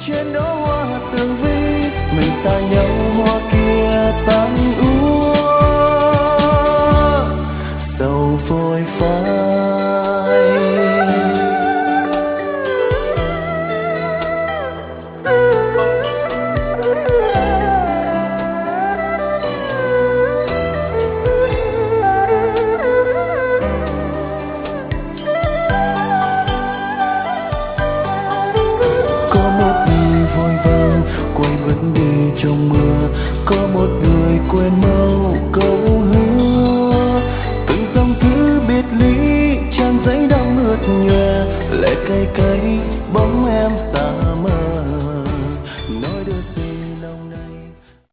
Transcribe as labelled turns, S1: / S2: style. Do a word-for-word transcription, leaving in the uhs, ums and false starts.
S1: trên đó hoa tường vi mình xa nhau hoa kia tán